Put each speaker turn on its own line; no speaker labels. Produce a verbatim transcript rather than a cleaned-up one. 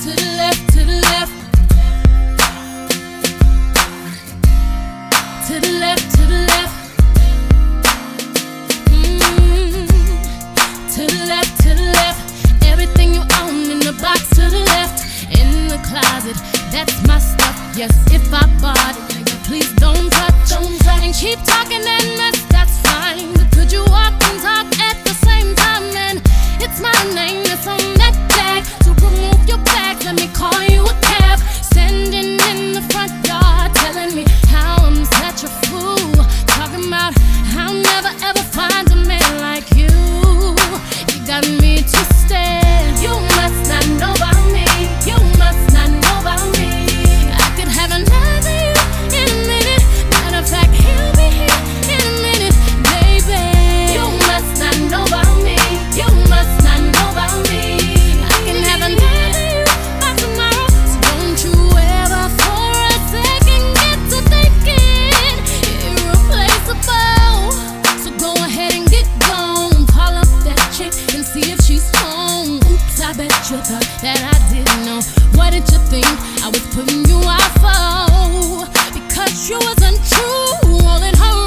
to the left, to the left, to the left, to the left, mm, to the left, to the left. Everything you own in the box to the left, in the closet, that's my stuff. Yes, if I bought it, nigga, please don't touch, don't touch. And keep talking and that's, that's fine. But could you walk and talk at the same time? And it's my name that's on that tag. To remove your bags, let me call you a cab. Standing in the front yard, telling me how I'm such a fool. Talking about how I'll never ever find a man like you. You got me twisted. You must not know about me. You must not know about me. I could have another you in a minute. Matter of fact, he'll be here in a minute, baby. You must not know about me. You must not know about me. I can have another you by tomorrow. So don't you ever for a second get to thinking irreplaceable. So go ahead and get gone. Call up that chick and see if she's home. Oops, I bet you thought that I didn't know. What did you think I was putting you out for? Because you wasn't true, all in her